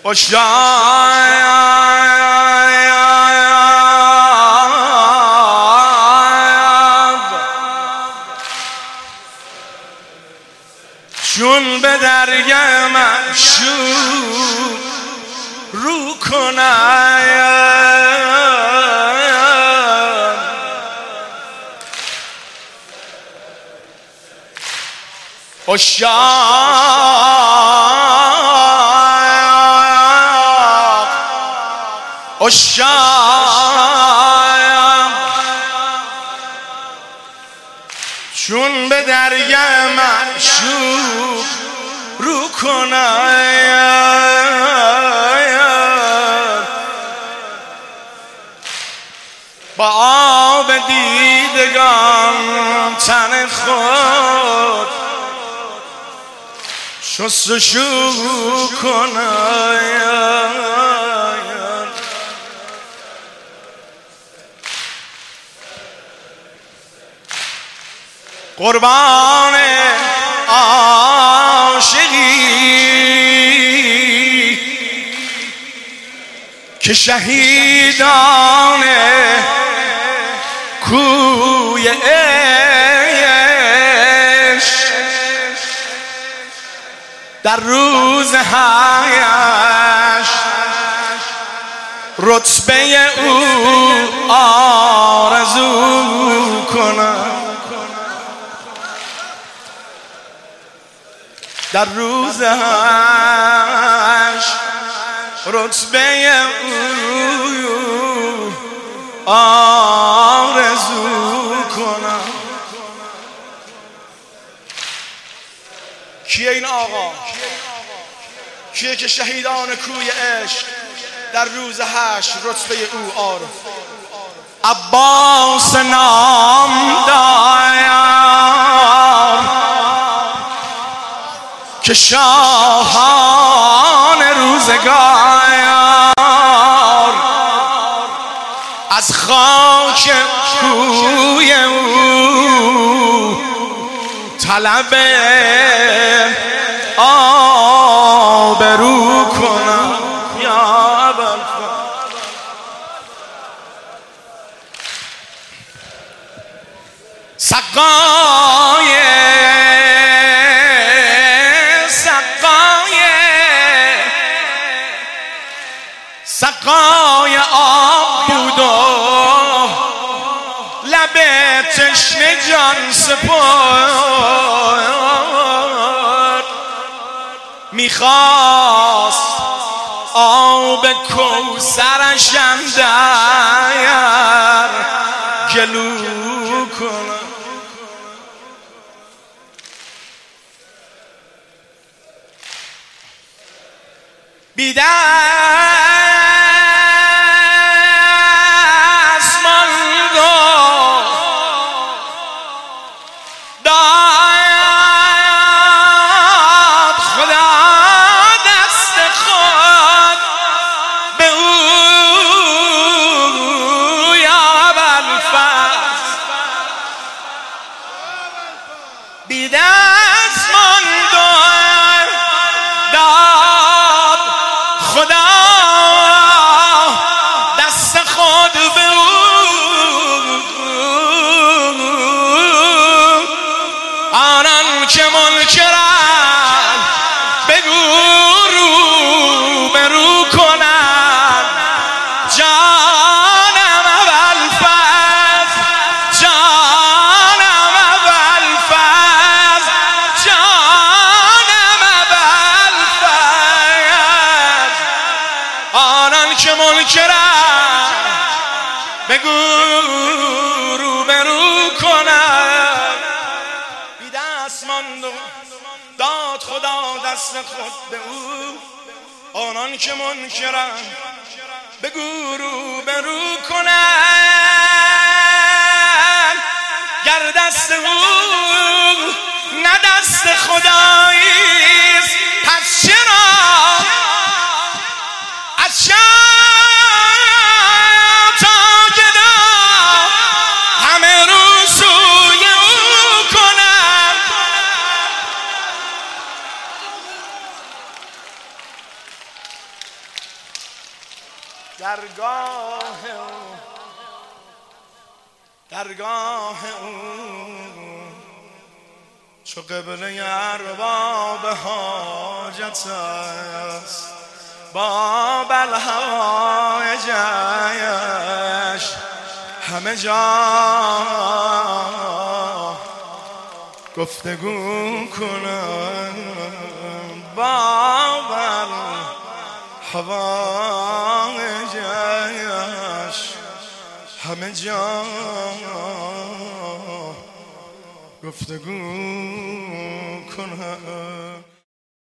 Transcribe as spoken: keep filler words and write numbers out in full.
چون به درگه معشوق رو کنم عشاق عشاق چون به درگه معشوق رو کنم با آب دیدگان تن خود شستشو کنم قربان عاشقی که شهیدان کوی عشق در روز حشر رتبه او آرزو کنم در روز حشر رتبه او آرزو کنم. کیه این آقا؟ کیه که شهیدان کوی عشق در روز حشر رتبه او آرزو؟ عباس نامدار که شاهان روزگار از خاک کوی او طلب آبرو کنم. یا ابوالفضل سقای سقای آب بود و لب تشنه جان سپرد میخواست آب کوثرش اندر گلو کنم. بیدر که منکرن بگو رو برو کنن جانم ابوالفضل جانم ابوالفضل جانم ابوالفضل آنان که منکرن بگو رو برو کنن. داد خدا دست خود به او آنان که منکرن بگو رو برو کنن. گر دست او نه دست خداییست پس چرا از شب تا گدا همه رو سوی او کنن. درگاه او درگاه او چو قبله ارباب حاجت است با الحوایجش همه جا گفتگو کنم با الحوایجش همه جا گفتگو کنم.